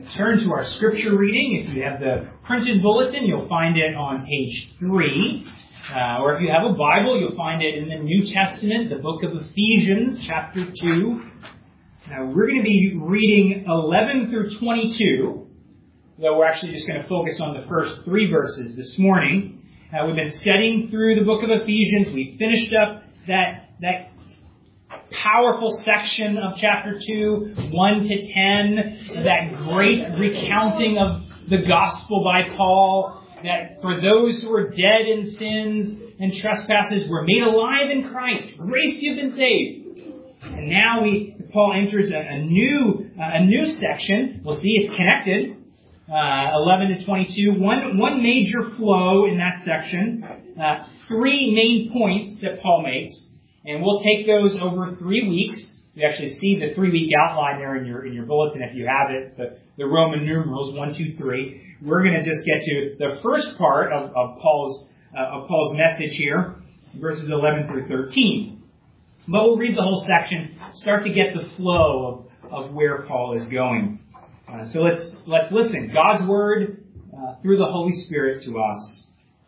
turn to our scripture reading. If you have the printed bulletin, you'll find it on page 3. Or if you have a Bible, you'll find it in the New Testament, the book of Ephesians, chapter 2. Now, we're going to be reading 11 through 22, though we're actually just going to focus on the first 3 verses this morning. We've been studying through the book of Ephesians. We finished up that powerful section of chapter 2, 1 to 10, that great recounting of the gospel by Paul, that for those who are dead in sins and trespasses were made alive in Christ. Grace, you've been saved. And now Paul enters a new section. We'll see it's connected. 11 to 22. One major flow in that section. 3 main points that Paul makes. And we'll take those over 3 weeks. You actually see the 3-week outline there in your bulletin if you have it. The Roman numerals 1, 2, 3. We're going to just get to the first part of Paul's message here, verses 11 through 13. But we'll read the whole section, start to get the flow of where Paul is going. So let's listen. God's word through the Holy Spirit to us.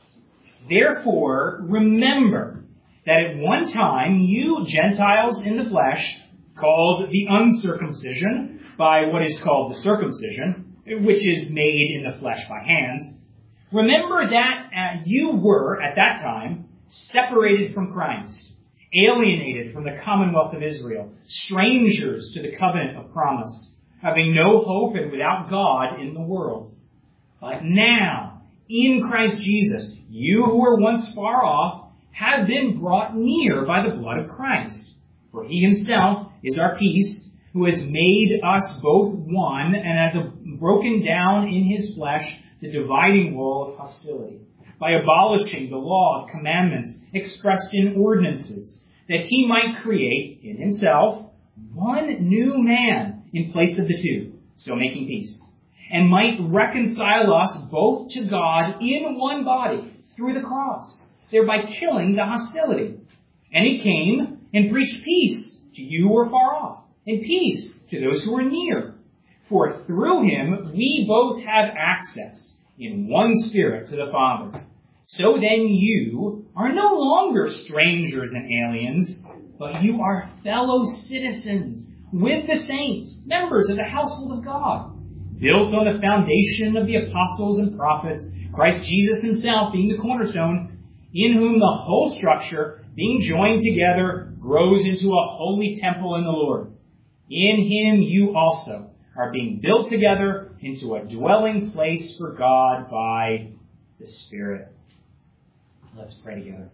Therefore, remember that at one time you Gentiles in the flesh, called the uncircumcision by what is called the circumcision, which is made in the flesh by hands, remember that you were, at that time, separated from Christ, alienated from the commonwealth of Israel, strangers to the covenant of promise, having no hope and without God in the world. But now, in Christ Jesus, you who were once far off have been brought near by the blood of Christ. For he himself is our peace, who has made us both one, and has broken down in his flesh the dividing wall of hostility, by abolishing the law of commandments expressed in ordinances, that he might create in himself one new man in place of the two, so making peace, and might reconcile us both to God in one body through the cross, thereby killing the hostility. And he came and preached peace to you who are far off, and peace to those who are near. For through him we both have access in one Spirit to the Father. So then you are no longer strangers and aliens, but you are fellow citizens with the saints, members of the household of God, built on the foundation of the apostles and prophets, Christ Jesus himself being the cornerstone, in whom the whole structure, being joined together, grows into a holy temple in the Lord. In him you also are being built together into a dwelling place for God by the Spirit. Let's pray together.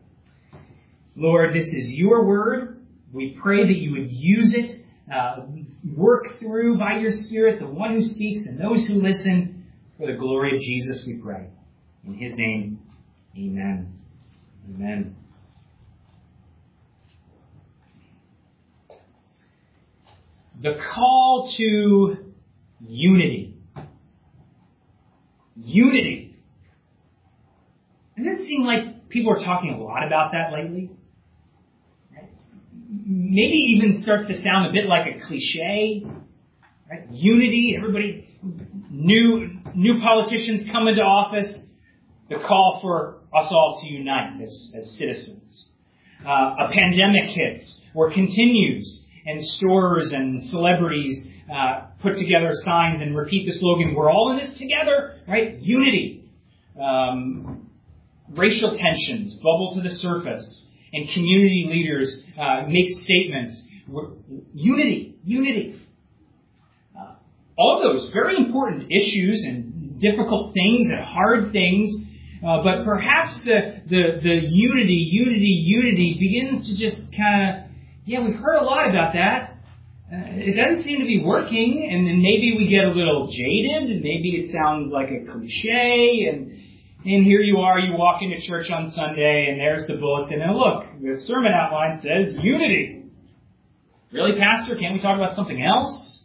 Lord, this is your word. We pray that you would use it, work through by your Spirit, the one who speaks and those who listen, for the glory of Jesus we pray. In his name, amen. Amen. The call to unity. Unity. Doesn't it seem like people are talking a lot about that lately? Right? Maybe even starts to sound a bit like a cliche. Right? Unity, everybody, new politicians come into office. The call for us all to unite as citizens. A pandemic hits or continues, and stores and celebrities put together signs and repeat the slogan, we're all in this together, right? Unity. Racial tensions bubble to the surface, and community leaders make statements. Unity, unity. All those very important issues and difficult things and hard things. But perhaps the unity begins to just kind of, we've heard a lot about that. It doesn't seem to be working, and then maybe we get a little jaded, and maybe it sounds like a cliche, and here you are, you walk into church on Sunday, and there's the bulletin, and look, the sermon outline says unity. Really, Pastor? Can't we talk about something else?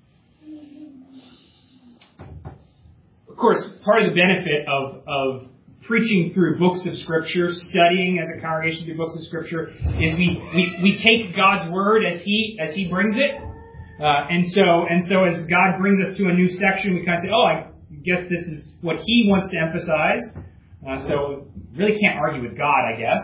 Of course, part of the benefit of preaching through books of Scripture, studying as a congregation through books of Scripture, is we take God's Word as He brings it. And so as God brings us to a new section, we kind of say, oh, I guess this is what He wants to emphasize. So really can't argue with God, I guess.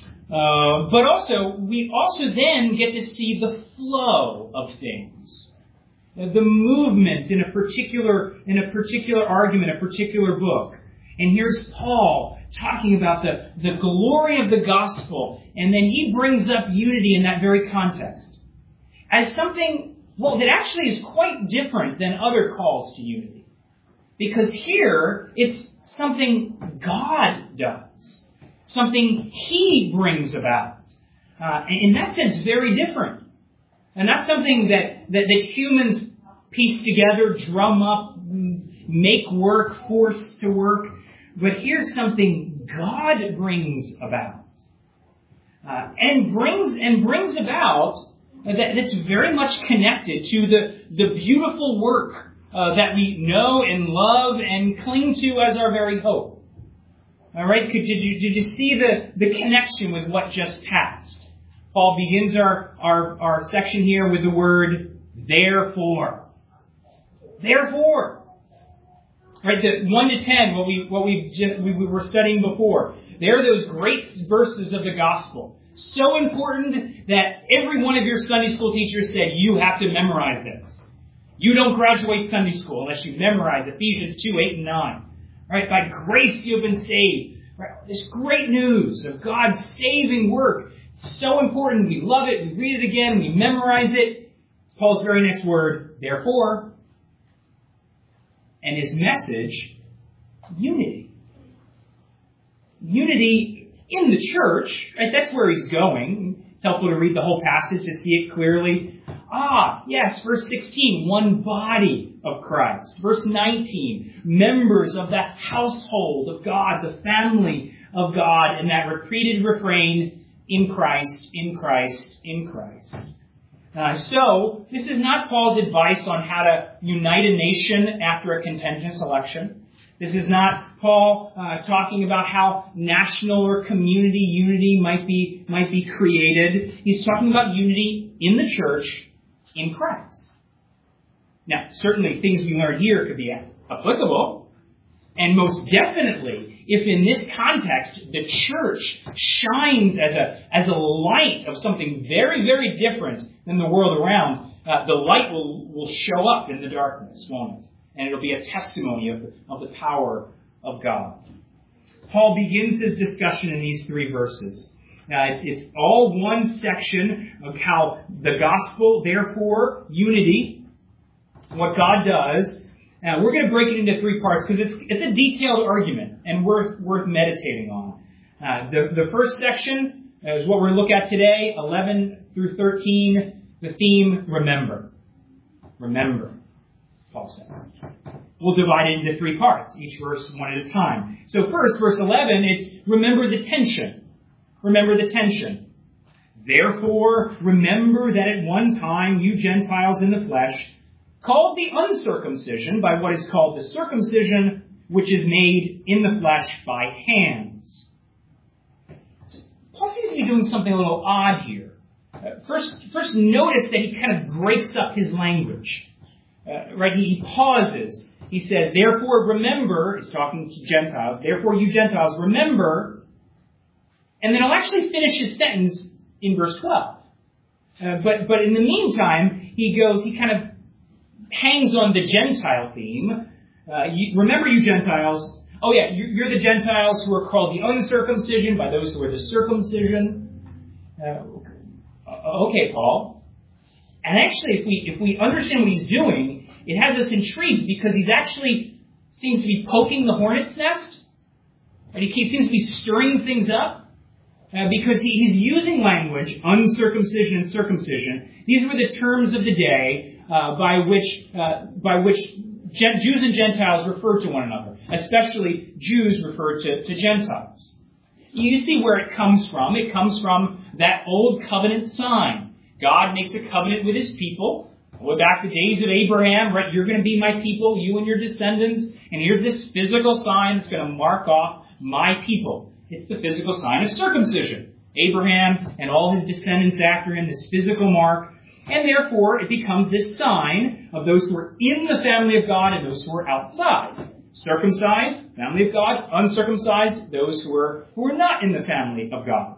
But we also then get to see the flow of things. The movement in a particular argument, a particular book. And here's Paul talking about the glory of the gospel, and then he brings up unity in that very context as something, that actually is quite different than other calls to unity. Because here, it's something God does, something He brings about. In that sense, very different. And not something that humans piece together, drum up, make work, force to work. But here's something God brings about. And brings about that's very much connected to the beautiful work that we know and love and cling to as our very hope. All right? Did you see the connection with what just passed? Paul begins our section here with the word therefore. Therefore. Right, the 1 to 10, what we were studying before. They're those great verses of the gospel. So important that every one of your Sunday school teachers said, you have to memorize this. You don't graduate Sunday school unless you memorize Ephesians 2, 8, and 9. Right, by grace you have been saved. Right, this great news of God's saving work. It's so important. We love it. We read it again. We memorize it. Paul's very next word, therefore. And his message, unity. Unity in the church, right? That's where he's going. It's helpful to read the whole passage to see it clearly. Yes, verse 16, one body of Christ. Verse 19, members of the household of God, the family of God, and that repeated refrain, in Christ, in Christ, in Christ. So, this is not Paul's advice on how to unite a nation after a contentious election. This is not Paul talking about how national or community unity might be created. He's talking about unity in the church in Christ. Now, certainly things we learn here could be applicable, and most definitely, if in this context the church shines as a light of something very, very different than the world around, the light will show up in the darkness, won't it? And it'll be a testimony of the power of God. Paul begins his discussion in these 3 verses. It's all one section of how the gospel, therefore, unity, what God does. We're going to break it into 3 parts because it's a detailed argument and worth meditating on. The first section is what we're going to look at today, 11 through 13. The theme, remember. Remember, Paul says. We'll divide it into 3 parts, each verse one at a time. So first, verse 11, it's remember the tension. Remember the tension. Therefore, remember that at one time you Gentiles in the flesh, called the uncircumcision by what is called the circumcision, which is made in the flesh by hands. Paul seems to be doing something a little odd here. First, notice that he kind of breaks up his language. Right? He pauses. He says, therefore remember, he's talking to Gentiles, therefore you Gentiles remember, and then he'll actually finish his sentence in verse 12. But in the meantime, he kind of hangs on the Gentile theme. Remember you Gentiles. Oh yeah, you're the Gentiles who are called the uncircumcision by those who are the circumcision. Okay, Paul. And actually, if we understand what he's doing, it has us intrigued because he's actually seems to be poking the hornet's nest. And he seems to be stirring things up. Because he's using language, uncircumcision and circumcision. These were the terms of the day by which Jews and Gentiles referred to one another. Especially Jews referred to Gentiles. You see where it comes from. It comes from that old covenant sign. God makes a covenant with his people. Way back the days of Abraham, right? You're going to be my people, you and your descendants. And here's this physical sign that's going to mark off my people. It's the physical sign of circumcision. Abraham and all his descendants after him, this physical mark. And therefore, it becomes this sign of those who are in the family of God and those who are outside. Circumcised, family of God. Uncircumcised, those who are not in the family of God.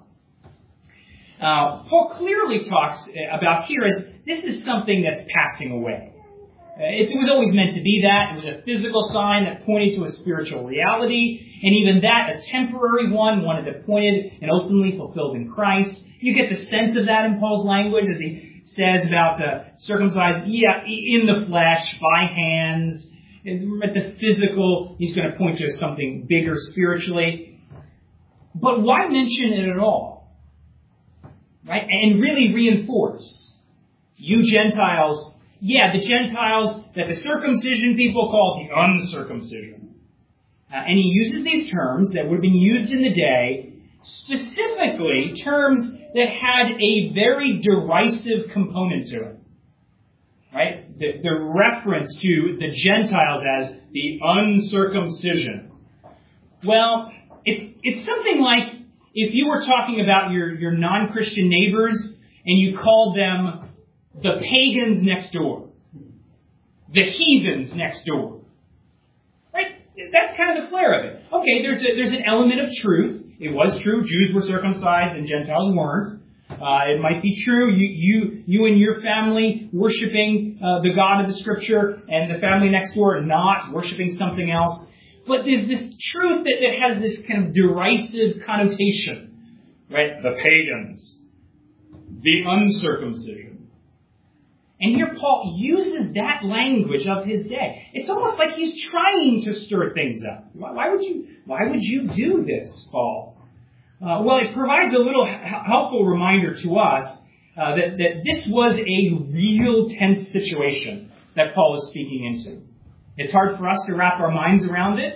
Paul clearly talks about here as this is something that's passing away. It was always meant to be that. It was a physical sign that pointed to a spiritual reality. And even that, a temporary one that pointed and ultimately fulfilled in Christ. You get the sense of that in Paul's language as he says about circumcised, in the flesh, by hands. At the physical, he's going to point to something bigger spiritually. But why mention it at all? Right? And really reinforce. You Gentiles, the Gentiles that the circumcision people call the uncircumcision. And he uses these terms that would have been used in the day, specifically terms that had a very derisive component to it. Right? The reference to the Gentiles as the uncircumcision. Well, it's something like if you were talking about your non-Christian neighbors and you called them the pagans next door, the heathens next door. Right? That's kind of the flair of it. Okay, there's an element of truth. It was true, Jews were circumcised and Gentiles weren't. It might be true, you and your family worshiping the God of the Scripture, and the family next door not worshiping something else. But there's this truth that has this kind of derisive connotation. Right? The pagans. The uncircumcision. And here Paul uses that language of his day. It's almost like he's trying to stir things up. Why would you do this, Paul? Well, it provides a little helpful reminder to us that this was a real tense situation that Paul is speaking into. It's hard for us to wrap our minds around it,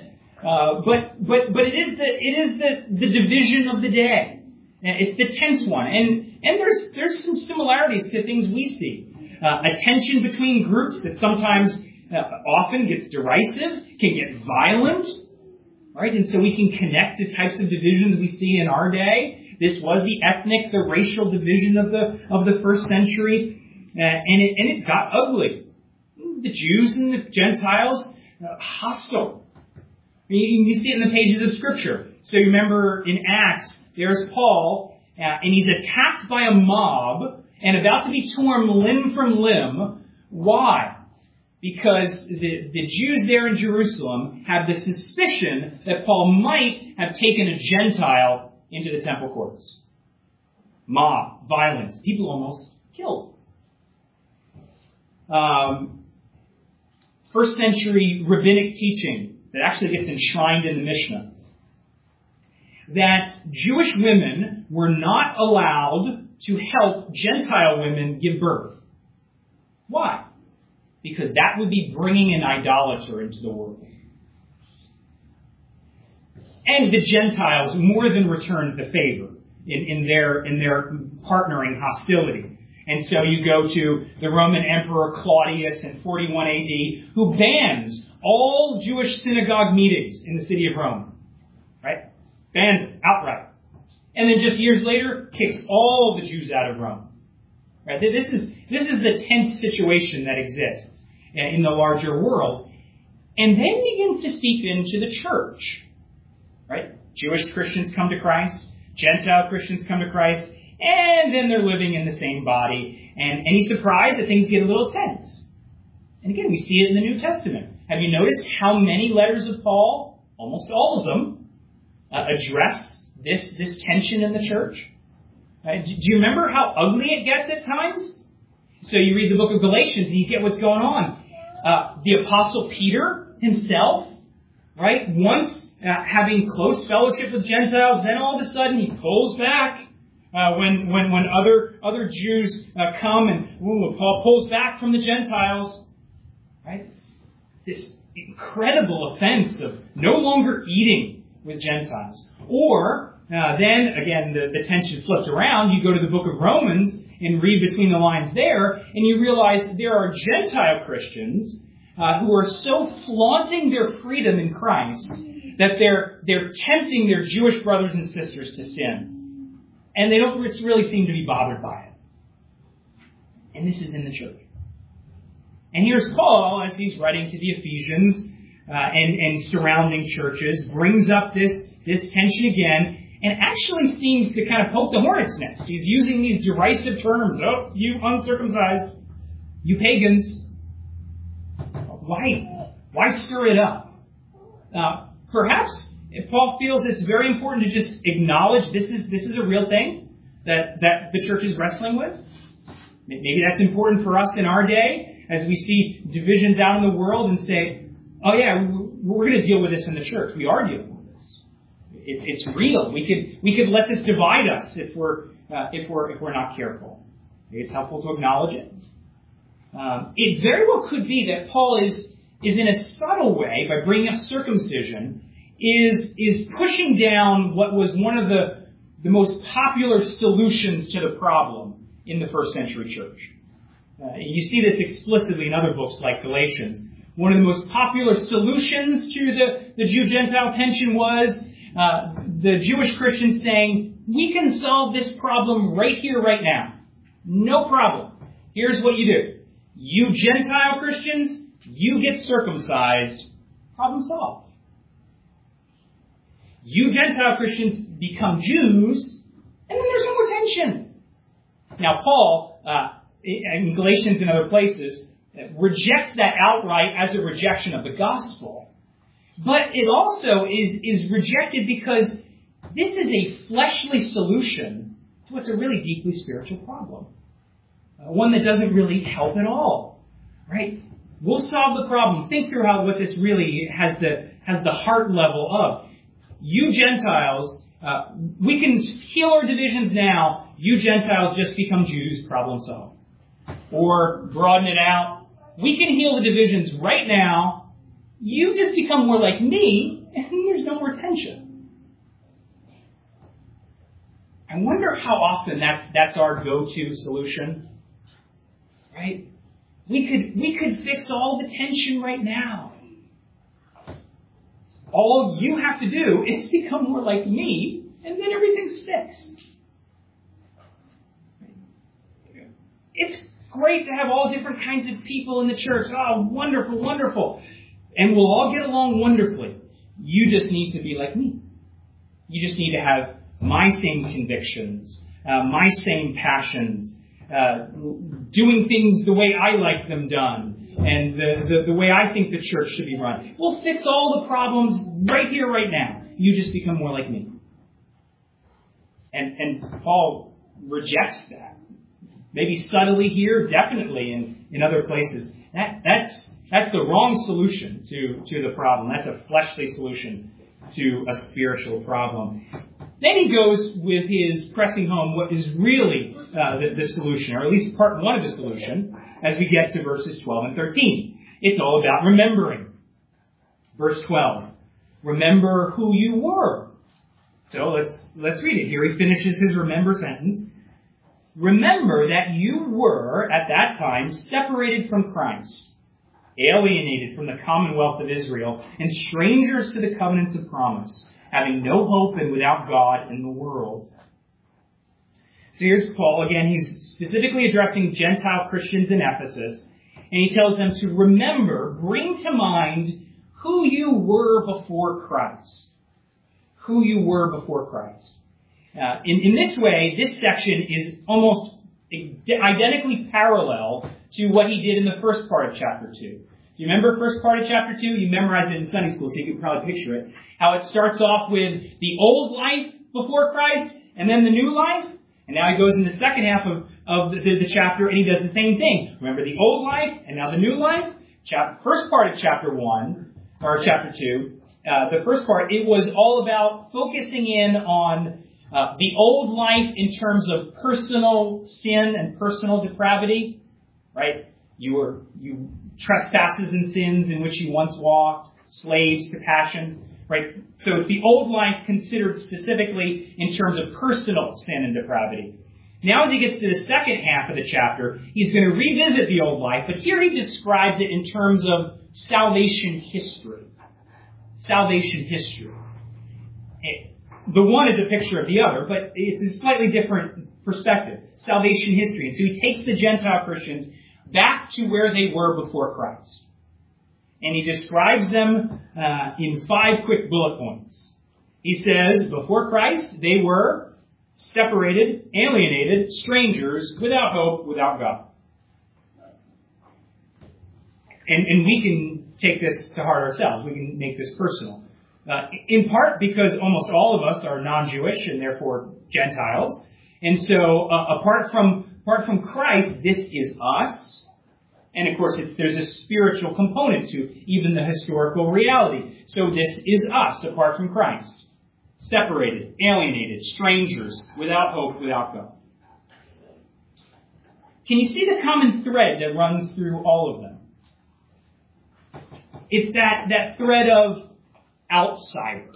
but it is the division of the day. It's the tense one, and there's some similarities to things we see. A tension between groups that sometimes often gets derisive, can get violent. Right? And so we can connect to types of divisions we see in our day. This was the ethnic, the racial division of the first century. And it got ugly. The Jews and the Gentiles, hostile. You see it in the pages of Scripture. So you remember in Acts, there's Paul, and he's attacked by a mob and about to be torn limb from limb. Why? Because the Jews there in Jerusalem have the suspicion that Paul might have taken a Gentile into the temple courts. Mob, violence, people almost killed. First century rabbinic teaching that actually gets enshrined in the Mishnah. That Jewish women were not allowed to help Gentile women give birth. Why? Because that would be bringing an idolater into the world. And the Gentiles more than returned the favor in their partnering hostility. And so you go to the Roman Emperor Claudius in 41 AD, who bans all Jewish synagogue meetings in the city of Rome. Right? Bans it outright. And then just years later, kicks all the Jews out of Rome. Right? This is the tense situation that exists in the larger world. And then begins to seep into the church. Right? Jewish Christians come to Christ. Gentile Christians come to Christ. And then they're living in the same body. And any surprise that things get a little tense? And again, we see it in the New Testament. Have you noticed how many letters of Paul, almost all of them, address this tension in the church? Do you remember how ugly it gets at times? So you read the book of Galatians and you get what's going on. The Apostle Peter himself, right, once having close fellowship with Gentiles, then all of a sudden he pulls back when other Jews come, and Paul pulls back from the Gentiles, right? This incredible offense of no longer eating with Gentiles. Or then, again, the tension flipped around. You go to the book of Romans and read between the lines there, and you realize there are Gentile Christians who are so flaunting their freedom in Christ that they're tempting their Jewish brothers and sisters to sin. And they don't really seem to be bothered by it. And this is in the church. And here's Paul, as he's writing to the Ephesians and surrounding churches, brings up this tension again, and actually seems to kind of poke the hornet's nest. He's using these derisive terms. Oh, you uncircumcised, you pagans. Why stir it up? Perhaps Paul feels it's very important to just acknowledge this is a real thing that the church is wrestling with. Maybe that's important for us in our day as we see divisions out in the world and say, oh yeah, we're going to deal with this in the church. We are dealing with this. It's real. We could let this divide us if we're not careful. It's helpful to acknowledge it. It very well could be that Paul is in a subtle way, by bringing up circumcision, is pushing down what was one of the most popular solutions to the problem in the first century church. You see this explicitly in other books like Galatians. One of the most popular solutions to the Jew-Gentile tension was the Jewish Christians saying, we can solve this problem right here, right now. No problem. Here's what you do. You Gentile Christians, you get circumcised. Problem solved. You Gentile Christians become Jews, and then there's no more tension. Now, Paul, in Galatians and other places, rejects that outright as a rejection of the gospel. But it also is rejected because this is a fleshly solution to what's a really deeply spiritual problem. One that doesn't really help at all. Right? We'll solve the problem. Think through what this really has the heart level of. You Gentiles, we can heal our divisions now. You Gentiles just become Jews, problem solved. Or broaden it out. We can heal the divisions right now. You just become more like me, and there's no more tension. I wonder how often that's our go-to solution. Right? We could fix all the tension right now. All you have to do is become more like me, and then everything's fixed. It's great to have all different kinds of people in the church. Oh, wonderful, wonderful. And we'll all get along wonderfully. You just need to be like me. You just need to have my same convictions, my same passions, doing things the way I like them done, and the way I think the church should be run. We'll fix all the problems right here, right now. You just become more like me. And Paul rejects that. Maybe subtly here, definitely in other places. That's the wrong solution to the problem. That's a fleshly solution to a spiritual problem. Then he goes with his pressing home what is really the solution, or at least part one of the solution, as we get to verses 12 and 13. It's all about remembering. Verse 12. Remember who you were. So let's read it. Here he finishes his remember sentence. Remember that you were, at that time, separated from Christ, alienated from the commonwealth of Israel, and strangers to the covenants of promise, having no hope and without God in the world. So here's Paul again. He's specifically addressing Gentile Christians in Ephesus, and he tells them to remember, bring to mind who you were before Christ. Who you were before Christ. In this way, this section is almost identically parallel to what he did in the first part of chapter 2. Do you remember first part of chapter 2? You memorized it in Sunday school, so you can probably picture it. How it starts off with the old life before Christ, and then the new life. And now he goes in the second half of the chapter, and he does the same thing. Remember the old life, and now the new life? First part of chapter 1, or chapter 2, the first part, it was all about focusing in on the old life in terms of personal sin and personal depravity, right? You trespasses and sins in which you once walked, slaves to passions, right? So it's the old life considered specifically in terms of personal sin and depravity. Now as he gets to the second half of the chapter, he's going to revisit the old life, but here he describes it in terms of salvation history. Salvation history. The one is a picture of the other, but it's a slightly different perspective, salvation history. And so he takes the Gentile Christians back to where they were before Christ. And he describes them in 5 quick bullet points. He says, before Christ, they were separated, alienated, strangers, without hope, without God. And we can take this to heart ourselves. We can make this personal. In part because almost all of us are non-Jewish and therefore Gentiles. And so apart from Christ, this is us. And of course, there's a spiritual component to even the historical reality. So this is us apart from Christ. Separated, alienated, strangers, without hope, without God. Can you see the common thread that runs through all of them? It's that thread of outsider,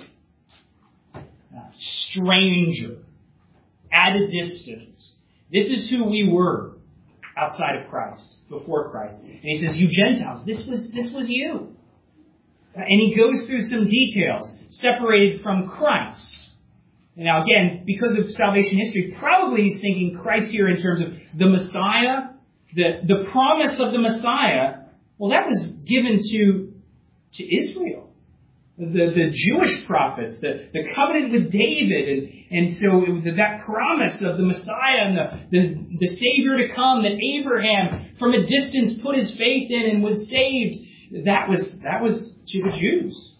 stranger, at a distance. This is who we were outside of Christ, before Christ. And he says, you Gentiles, this was you. And he goes through some details, separated from Christ. And now again, because of salvation history, probably he's thinking Christ here in terms of the Messiah, the promise of the Messiah. Well, that was given to Israel. The Jewish prophets, the covenant with David, and so it was that promise of the Messiah and the Savior to come that Abraham from a distance put his faith in and was saved. That was to the Jews.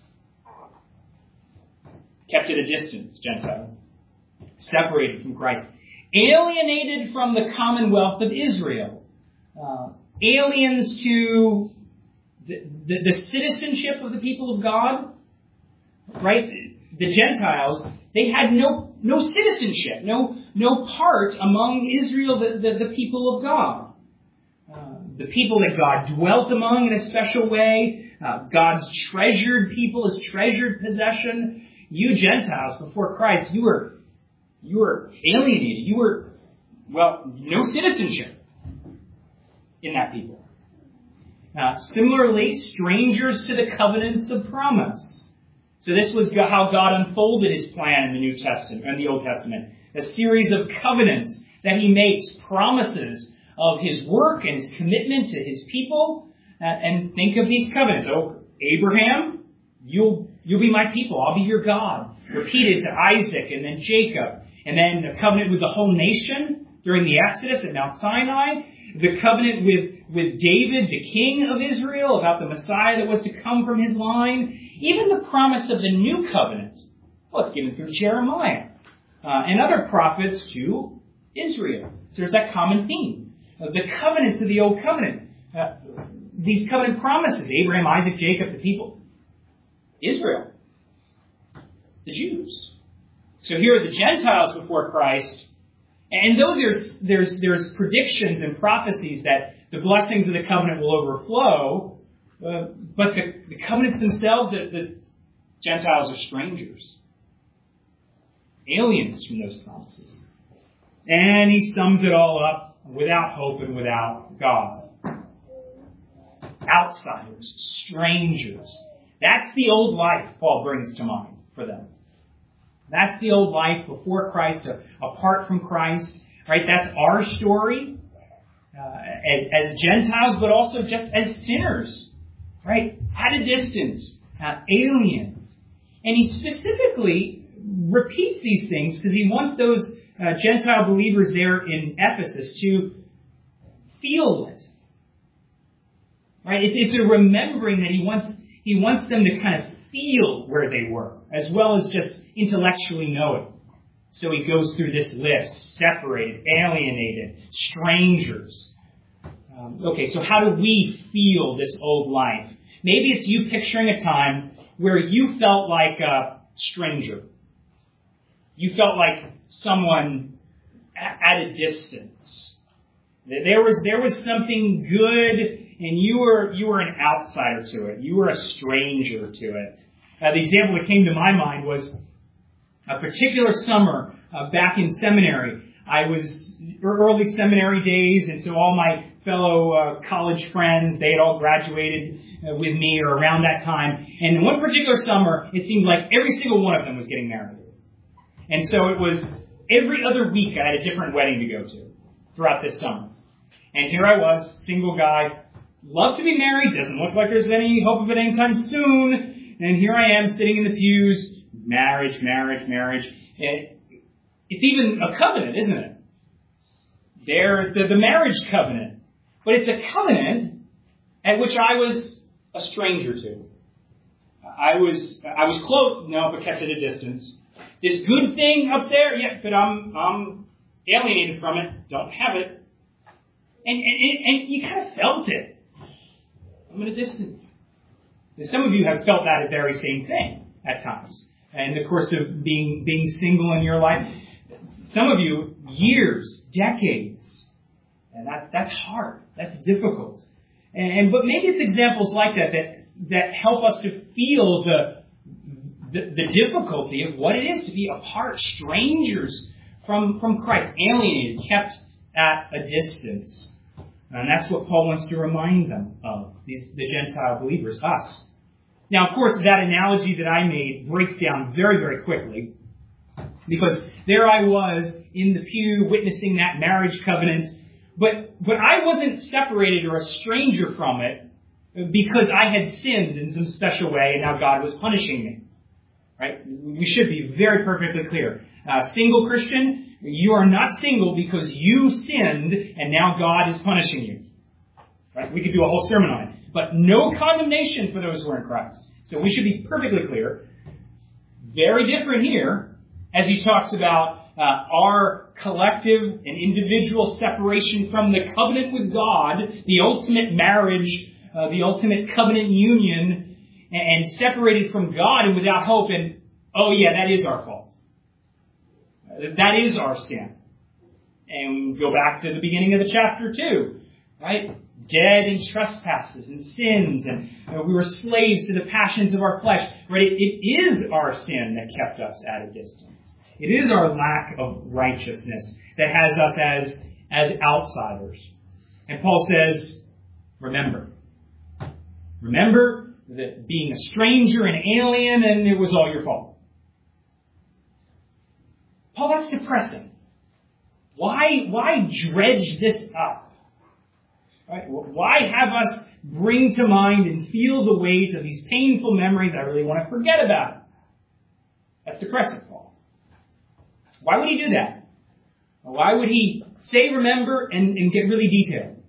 Kept at a distance, Gentiles. Separated from Christ. Alienated from the commonwealth of Israel. Aliens to the citizenship of the people of God. Right? The Gentiles, they had no citizenship, no part among Israel, the people of God. The people that God dwelt among in a special way. God's treasured people, His treasured possession. You Gentiles, before Christ, you were alienated. You were, no citizenship in that people. Similarly, strangers to the covenants of promise. So this was how God unfolded His plan in the New Testament, and the Old Testament. A series of covenants that He makes, promises of His work and His commitment to His people. And think of these covenants. Oh, Abraham, you'll be my people. I'll be your God. Repeated to Isaac and then Jacob. And then the covenant with the whole nation during the Exodus at Mount Sinai. The covenant with David, the king of Israel, about the Messiah that was to come from his line. Even the promise of the new covenant. Well, it's given through Jeremiah and other prophets to Israel. So there's that common theme. The covenants of the Old Covenant. These covenant promises. Abraham, Isaac, Jacob, the people. Israel. The Jews. So here are the Gentiles before Christ. And though there's predictions and prophecies that the blessings of the covenant will overflow, but the covenants themselves, the Gentiles are strangers. Aliens from those promises. And he sums it all up without hope and without God. Outsiders, strangers. That's the old life Paul brings to mind for them. That's the old life before Christ, apart from Christ. Right? That's our story as Gentiles, but also just as sinners. Right? At a distance. Aliens. And he specifically repeats these things because he wants those Gentile believers there in Ephesus to feel it. Right? It's a remembering that he wants them to kind of feel where they were, as well as just intellectually know it. So he goes through this list: separated, alienated, strangers. Okay, so how do we feel this old life? Maybe it's you picturing a time where you felt like a stranger. You felt like someone at a distance. There was something good, and you were an outsider to it. You were a stranger to it. The example that came to my mind was a particular summer back in seminary. I was early seminary days, and so all my fellow college friends, they had all graduated with me or around that time. And one particular summer, it seemed like every single one of them was getting married. And so it was every other week I had a different wedding to go to throughout this summer. And here I was, single guy, love to be married, doesn't look like there's any hope of it anytime soon. And here I am sitting in the pews, marriage. It's even a covenant, isn't it? The marriage covenant. But it's a covenant at which I was a stranger to. I was close, no, but kept at a distance. This good thing up there, yeah, but I'm alienated from it, don't have it. And you kind of felt it. I'm at a distance. Some of you have felt that very same thing at times. In the course of being single in your life. Some of you, years, decades. And that's hard. That's difficult. But maybe it's examples like that help us to feel the difficulty of what it is to be apart, strangers from Christ, alienated, kept at a distance. And that's what Paul wants to remind them of, the Gentile believers, us. Now, of course, that analogy that I made breaks down very, very quickly, because there I was in the pew witnessing that marriage covenant, but I wasn't separated or a stranger from it because I had sinned in some special way and now God was punishing me. Right? We should be very perfectly clear. Single Christian, you are not single because you sinned and now God is punishing you. Right? We could do a whole sermon on it. But no condemnation for those who are in Christ. So we should be perfectly clear. Very different here as he talks about our collective and individual separation from the covenant with God, the ultimate marriage, the ultimate covenant union, and separated from God and without hope. And, oh yeah, that is our fault. That is our sin. And go back to the beginning of the chapter 2, right? Dead in trespasses and sins, and we were slaves to the passions of our flesh. Right? It is our sin that kept us at a distance. It is our lack of righteousness that has us as outsiders. And Paul says, remember. Remember that being a stranger and alien, and it was all your fault. Paul, that's depressing. Why dredge this up? Right? Why have us bring to mind and feel the weight of these painful memories I really want to forget about? That's depressing, Paul. Why would he do that? Why would he say remember and get really detailed?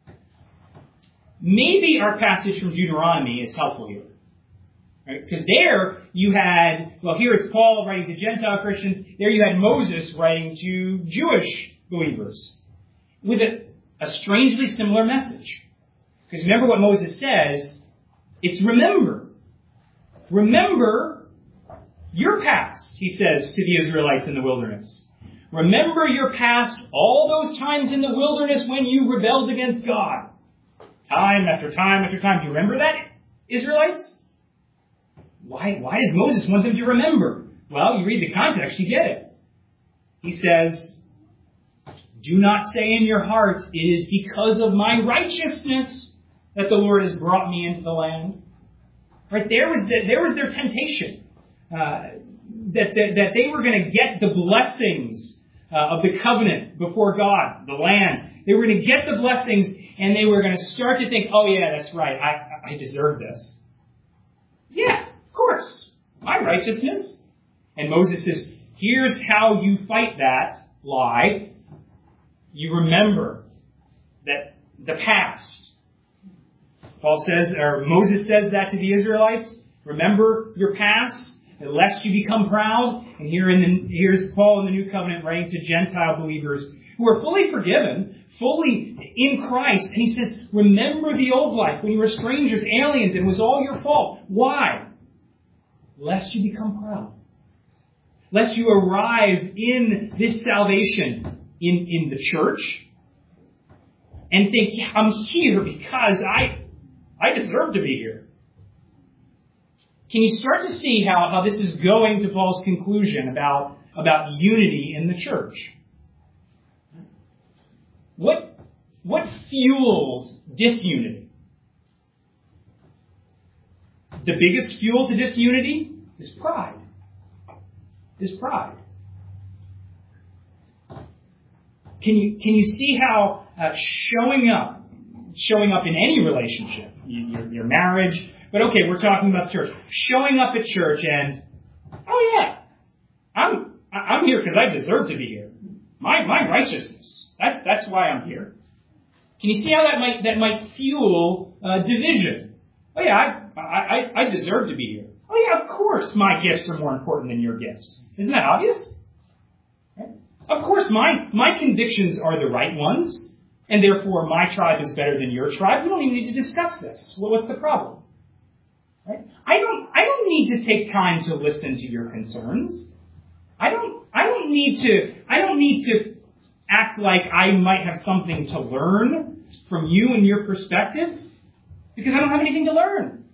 Maybe our passage from Deuteronomy is helpful here. Right? Because there you had, well, here it's Paul writing to Gentile Christians. There you had Moses writing to Jewish believers with a strangely similar message. Because remember what Moses says, it's remember. Remember your past, he says to the Israelites in the wilderness. Remember your past, all those times in the wilderness when you rebelled against God. Time after time after time. Do you remember that, Israelites? Why does Moses want them to remember? Well, you read the context, you get it. He says, do not say in your heart, it is because of my righteousness that the Lord has brought me into the land. Right? There was their temptation. That they were going to get the blessings of the covenant before God, the land. They were going to get the blessings, and they were going to start to think, oh yeah, that's right, I deserve this. Yeah, of course, my righteousness. And Moses says, here's how you fight that lie. You remember that the past. Paul says, or Moses says that to the Israelites. Remember your past, lest you become proud. And here's Paul in the New Covenant writing to Gentile believers who are fully forgiven, fully in Christ. And he says, remember the old life when you were strangers, aliens, and it was all your fault. Why? Lest you become proud. Lest you arrive in this salvation in the church and think, yeah, I'm here because I deserve to be here. Can you start to see how this is going to Paul's conclusion about unity in the church? What fuels disunity? The biggest fuel to disunity is pride. Is pride. Can you see how showing up in any relationship, your marriage, but okay, we're talking about church, showing up at church and, oh yeah, I'm here because I deserve to be here. My righteousness. That's why I'm here. Can you see how that might fuel division? Oh yeah, I deserve to be here. Oh yeah, of course my gifts are more important than your gifts. Isn't that obvious? Right? Of course my convictions are the right ones, and therefore my tribe is better than your tribe. We don't even need to discuss this. Well, what's the problem? Right? I don't need to take time to listen to your concerns. I don't need to act like I might have something to learn from you and your perspective, because I don't have anything to learn.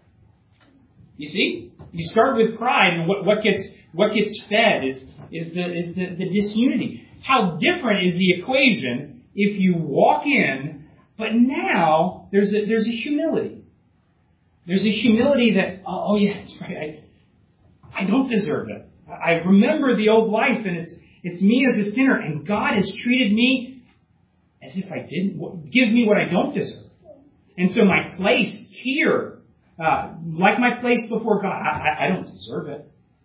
You see? You start with pride, and what gets fed is the disunity. How different is the equation if you walk in, but now there's a humility. There's a humility that, oh yeah, that's right, I don't deserve it. I remember the old life, and it's me as a sinner, and God has treated me as if I didn't, gives me what I don't deserve. And so my place here, like my place before God, I don't deserve it.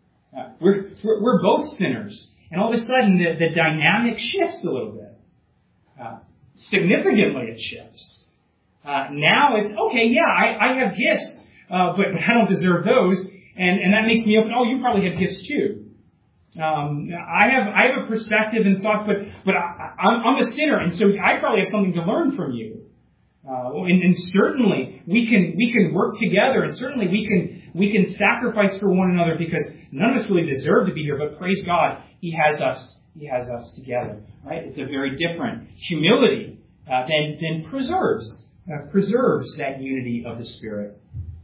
We're both sinners. And all of a sudden, the dynamic shifts a little bit. Significantly, it shifts. Now it's, okay, yeah, I have gifts, but I don't deserve those. And that makes me open. Oh, you probably have gifts too. I have a perspective and thoughts, but I'm a sinner, and so I probably have something to learn from you. And certainly we can work together, and certainly we can sacrifice for one another, because none of us really deserve to be here. But praise God, He has us together. Right? It's a very different humility than preserves that unity of the Spirit.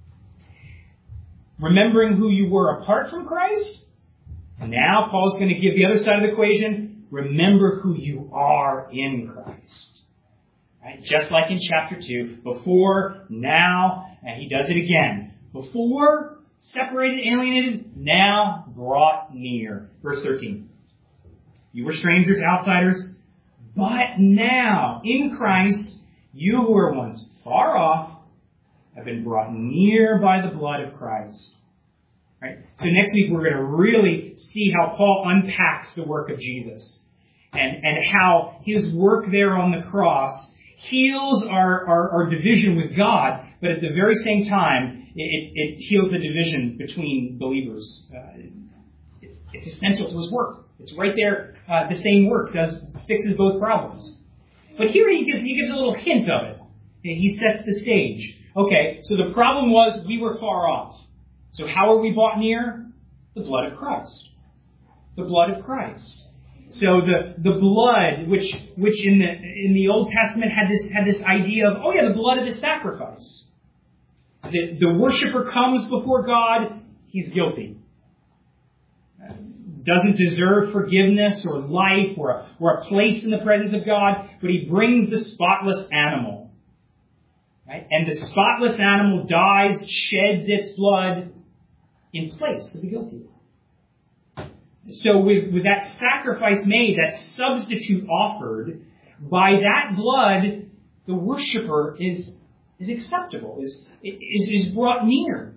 Remembering who you were apart from Christ. Now Paul's going to give the other side of the equation. Remember who you are in Christ. Right? Just like in chapter 2. Before, now, and he does it again. Before, separated, alienated, now brought near. Verse 13. You were strangers, outsiders, but now, in Christ, you who were once far off have been brought near by the blood of Christ. Right? So next week we're going to really see how Paul unpacks the work of Jesus, and how his work there on the cross heals our division with God, but at the very same time it heals the division between believers. It's essential to his work. It's right there. The same work fixes both problems. But here he gives a little hint of it. He sets the stage. Okay, so the problem was we were far off. So how are we brought near? The blood of Christ. The blood of Christ. So the blood, which in the Old Testament had this idea of, oh yeah, the blood of the sacrifice. The worshiper comes before God, he's guilty. Doesn't deserve forgiveness or life or a place in the presence of God, but he brings the spotless animal. Right? And the spotless animal dies, sheds its blood in place of the guilty one. So with that sacrifice made, that substitute offered, by that blood, the worshiper is acceptable, is brought near.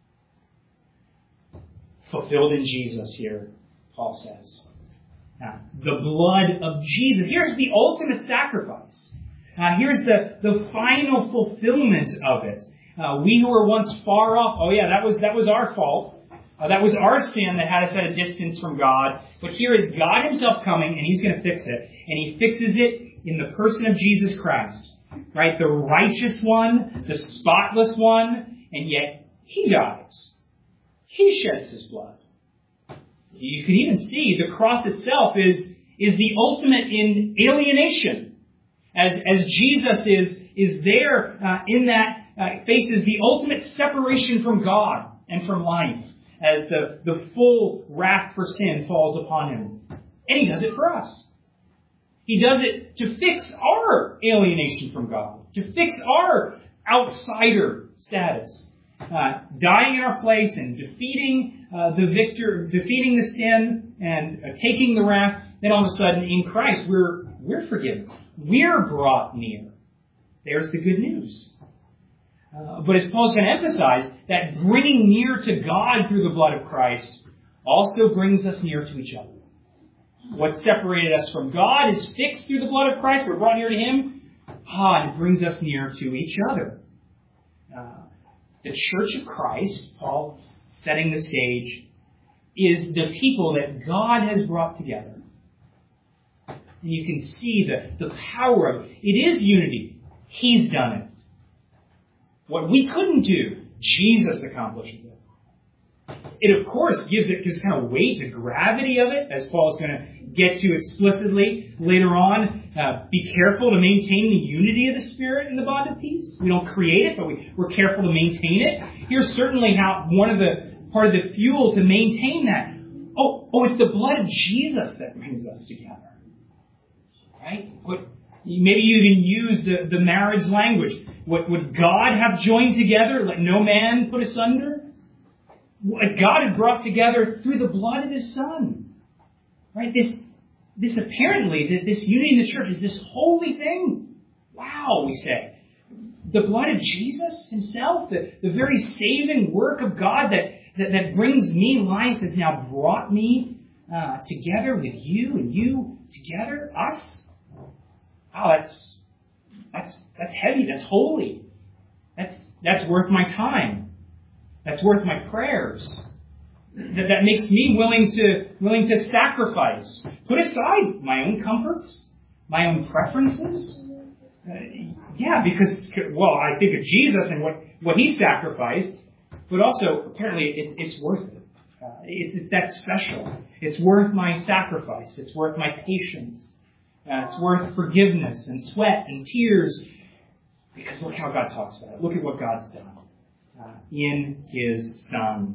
Fulfilled in Jesus here, Paul says. Now, the blood of Jesus. Here's the ultimate sacrifice. Here's the final fulfillment of it. We who were once far off, oh yeah, that was our fault. That was our sin that had us at a distance from God. But here is God himself coming, and he's going to fix it. And he fixes it in the person of Jesus Christ. Right? The righteous one, the spotless one, and yet he dies. He sheds his blood. You can even see the cross itself is the ultimate in alienation. As Jesus is there in that faces the ultimate separation from God and from life, as the full wrath for sin falls upon him. And he does it for us. He does it to fix our alienation from God, to fix our outsider status, dying in our place and defeating the sin and taking the wrath. Then all of a sudden in Christ we're we're forgiven. We're brought near. There's the good news. But as Paul's going to emphasize, that bringing near to God through the blood of Christ also brings us near to each other. What separated us from God is fixed through the blood of Christ. We're brought near to Him. And it brings us near to each other. The Church of Christ, Paul setting the stage, is the people that God has brought together. And you can see the power of it. It is unity. He's done it. What we couldn't do, Jesus accomplishes it. It, of course, gives kind of weight to gravity of it, as Paul is going to get to explicitly later on. Be careful to maintain the unity of the Spirit in the bond of peace. We don't create it, but we're careful to maintain it. Here's certainly how part of the fuel to maintain that. Oh, it's the blood of Jesus that brings us together. Right? Maybe you even use the marriage language. What would God have joined together? Let no man put asunder. What God had brought together through the blood of His Son. Right? This apparently, this unity in the church is this holy thing. Wow, we say. The blood of Jesus Himself, the very saving work of God that brings me life, has now brought me together with you and you together, us. Wow, that's heavy. That's holy. That's worth my time. That's worth my prayers. That makes me willing to sacrifice. Put aside my own comforts, my own preferences. Because I think of Jesus and what He sacrificed, but also apparently it's worth it. It's that special. It's worth my sacrifice. It's worth my patience. It's worth forgiveness and sweat and tears. Because look how God talks about it. Look at what God's done in His Son.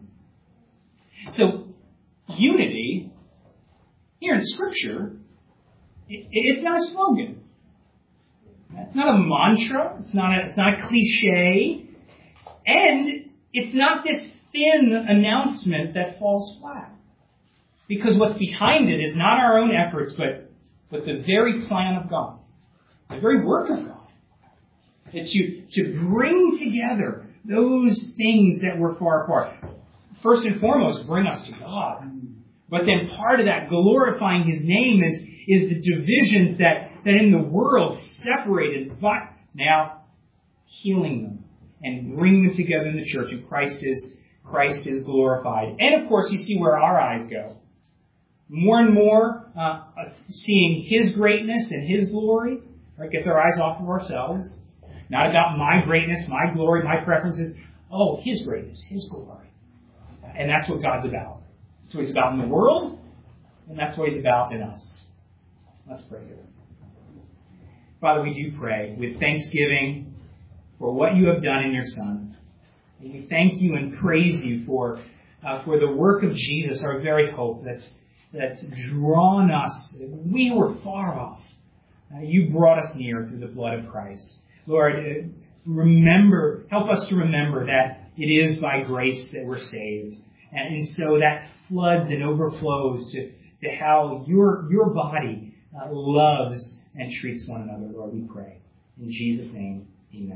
So, unity, here in Scripture, it's not a slogan. It's not a mantra. It's not a cliche. And it's not this thin announcement that falls flat. Because what's behind it is not our own efforts, but the very plan of God. The very work of God. It's to bring together those things that were far apart. First and foremost, bring us to God. But then part of that glorifying His name is the divisions that in the world separated, but now healing them and bringing them together in the church. And Christ is glorified. And of course, you see where our eyes go. More and more seeing His greatness and His glory, right, gets our eyes off of ourselves. Not about my greatness, my glory, my preferences. Oh, His greatness, His glory. And that's what God's about. That's what He's about in the world, and that's what He's about in us. Let's pray here. Father, we do pray with thanksgiving for what You have done in Your Son. And we thank You and praise You for the work of Jesus, our very hope that's drawn us. We were far off. You brought us near through the blood of Christ. Lord, help us to remember that it is by grace that we're saved. And so that floods and overflows to how your body loves and treats one another, Lord, we pray. In Jesus' name.